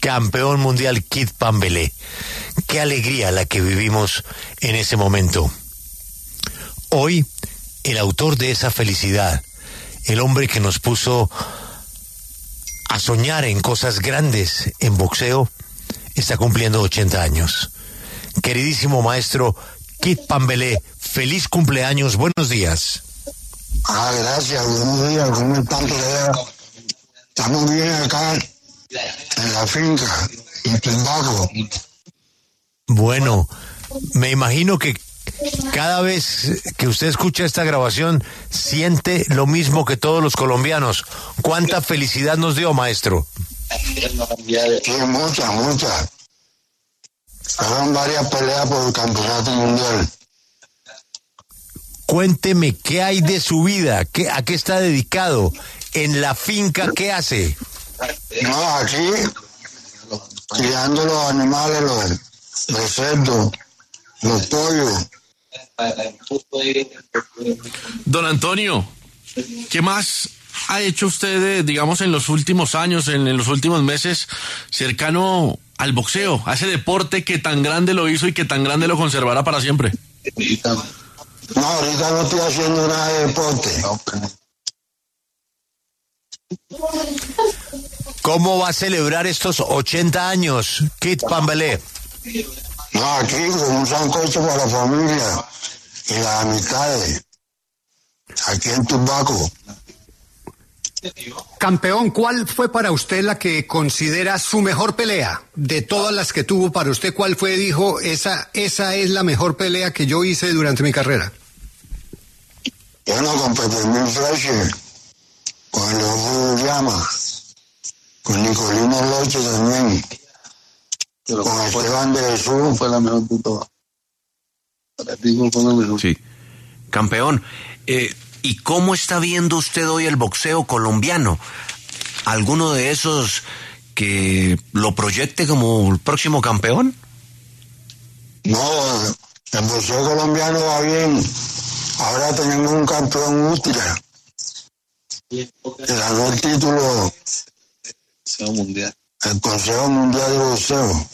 campeón mundial Kid Pambelé. Qué alegría la que vivimos en ese momento. Hoy, el autor de esa felicidad, el hombre que nos puso a soñar en cosas grandes en boxeo, está cumpliendo 80 años. Queridísimo maestro Kid Pambelé, feliz cumpleaños, buenos días. Gracias, buenos días, ¿cómo están? Estamos bien acá en la finca, en Tumbaco. Bueno, me imagino que cada vez que usted escucha esta grabación siente lo mismo que todos los colombianos. ¿Cuánta felicidad nos dio, maestro? Sí, mucha. Fueron varias peleas por el campeonato mundial. Cuénteme, ¿qué hay de su vida? ¿A qué está dedicado? ¿En la finca qué hace? No, aquí, criando los animales, los cerdos, los pollos. Don Antonio, ¿qué más ha hecho usted, digamos, en los últimos años, en los últimos meses, cercano al boxeo, a ese deporte que tan grande lo hizo y que tan grande lo conservará para siempre? No, ahorita no estoy haciendo nada de deporte. ¿Cómo va a celebrar estos 80 años, Kid Pambelé? No, aquí con un sancocho para la familia y las amistades. Aquí en Tumbaco. Campeón, ¿cuál fue para usted la que considera su mejor pelea? De todas las que tuvo para usted, ¿cuál fue? Dijo, esa es la mejor pelea que yo hice durante mi carrera. Bueno, con Peppermint Fletcher, con el Ojo Llama, con Nicolino Loche también, con Esteban de Jesús. Fue la mejor de todas. Para ti fue la mejor. Sí. Campeón, ¿y cómo está viendo usted hoy el boxeo colombiano? ¿Alguno de esos que lo proyecte como el próximo campeón? No, el boxeo colombiano va bien. Ahora tenemos un campeón útil que ganó el título mundial. El Consejo Mundial de Boxeo.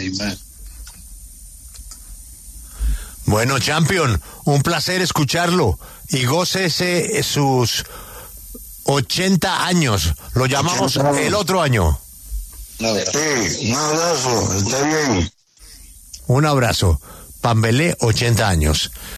Bueno, champion, un placer escucharlo y gócese sus 80 años. Lo llamamos 80 años. El otro año. Sí, un abrazo, esté bien. Un abrazo. Pambelé, 80 años.